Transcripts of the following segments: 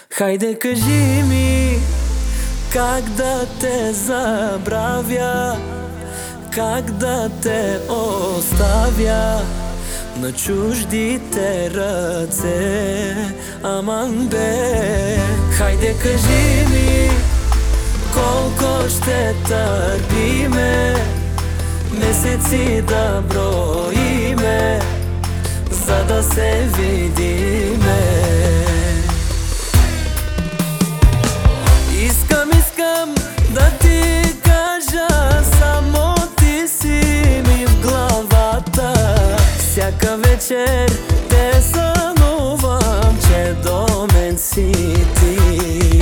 Хайде кажи ми, как да те забравя, как да те оставя на чуждите ръце. Аман бе, хайде кажи ми, колко ще търпиме, месеци да броиме, за да се видиме. Искам да ти кажа, само ти си ми в главата. Всяка вечер те сънувам, че до мен си ти.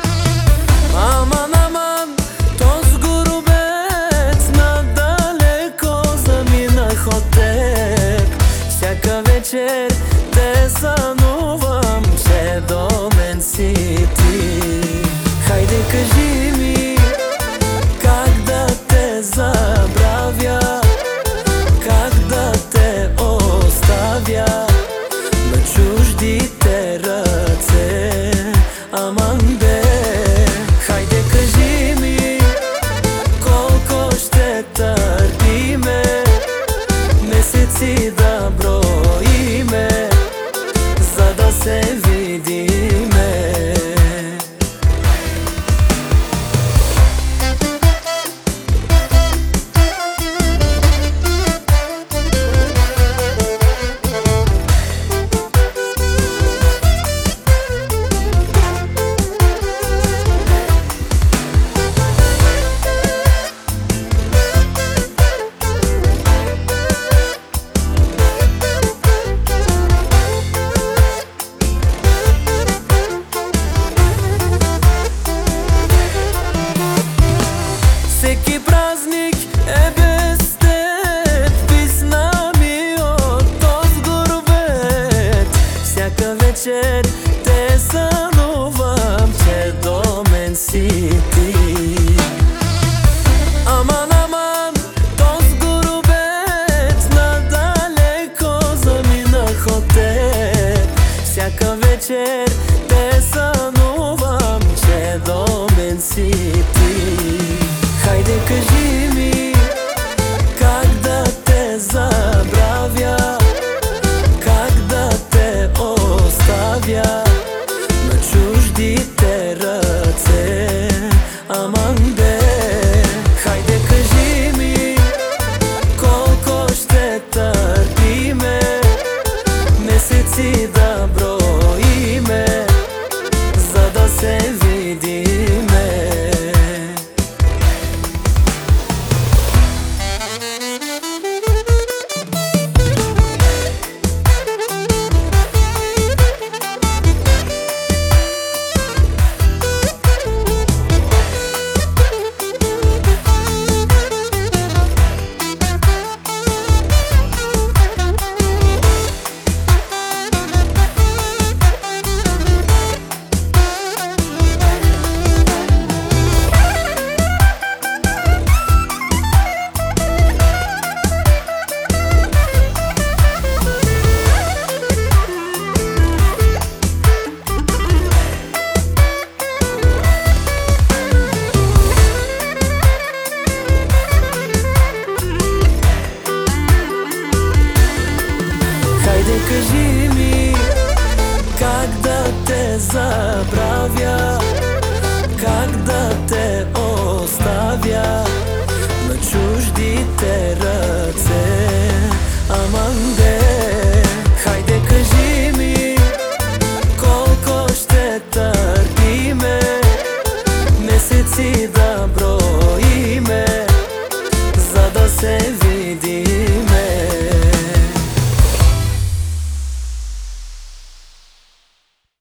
Аман, този горобец надалеко заминах от теб. Всяка вечер те сънувам, че до мен си ти. Хайде кажи ми, как да те забравя, как да те оставя на чуждите ръце. Аман бе, хайде кажи ми, колко ще търпиме, месеци да броиме, за да се видиме. Всеки празник е без теб, писна ми от този горобец. Всяка вечер те сънувам, че до мен си ти. Аман, този горобец надалеко заминах от теб. Всяка вечер те сънувам, че до мен си ти. Хайде кажи ми, как да те забравя, как да те оставя на чуждите ръце. Аман бе, хайде кажи ми, колко ще търпиме, месеци да броиме, за да се видиме. Хайде кажи ми, как да те забравя, как да те оставя на чуждите ръце. Аман